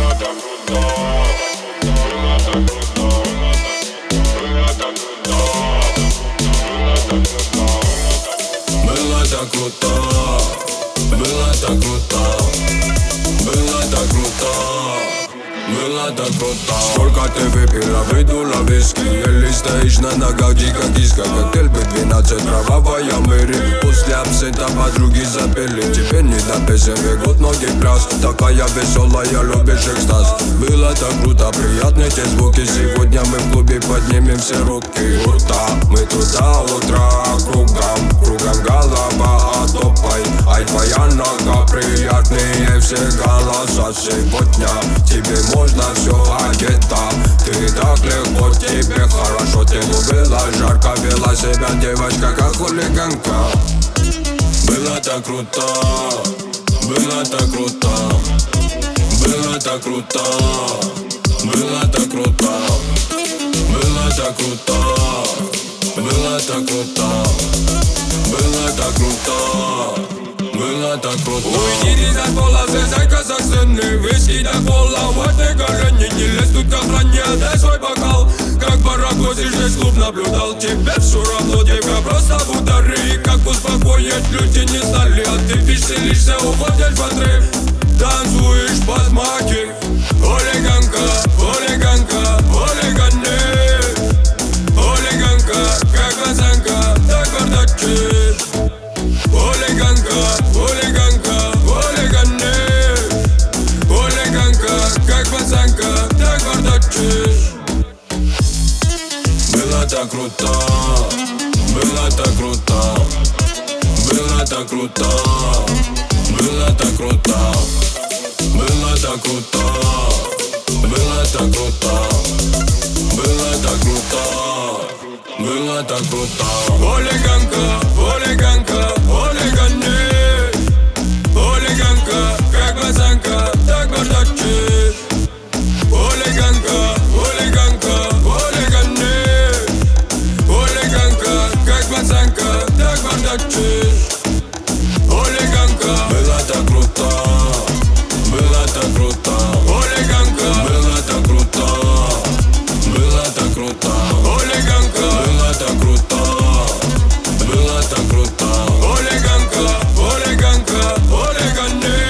Было так круто. Сколько ты выпила, выдула виски. Еле стоишь на ногах, дико киска. Коктейль B12, кровавая Мэри. После абсента подруги запели. Теперь не до песен, бегут ноги в пляс. Такая веселая, любишь экстаз. Было так круто, приятные те звуки. Сегодня мы в клубе поднимем все руки. Ура, мы туда утра. Кругом голова топай. Ай, твоя нога, приятные все голоса. Сегодня тебе можно все одета. Ты так легко, тебе хорошо. Ты любила жарко, вела себя девочка как хулиганка. Было так круто, было так круто, было так круто, было так круто, было так круто, было так круто, было так круто. Было так круто. Уйди из-за пола, зайка со сцены. Виски до пола, вот ты горени. Не лезь тут к охране, дай свой бокал. Как барагозишь, весь клуб наблюдал. Тебе все равно, тебя просто в ударе. Как успокоить, люди не знали. А ты веселишься, уходишь в отрыв. Танцуешь под маки. Хулиганка, хулиганка, хулиганы. Хулиганка, как пацанка, так бардачишь. Хулиганка, хулиганка, хулиганы. Хулиганка, как пацанка, так бардачишь. Было так круто, было так круто, было так круто, было так круто, было так круто, было так круто, было так круто, было так круто. Хулиганка, хулиганка, хулиганы. Хулиганка, как пацанка, так бардачишь. Хулиганка, хулиганка, хулиганы. Хулиганка, как пацанка, так бардачишь. Хулиганка, было так круто, было так круто. Хулиганка, было так круто, было так круто. Хулиганка, было так круто, было так круто. Хулиганка, хулиганка, хулиганы.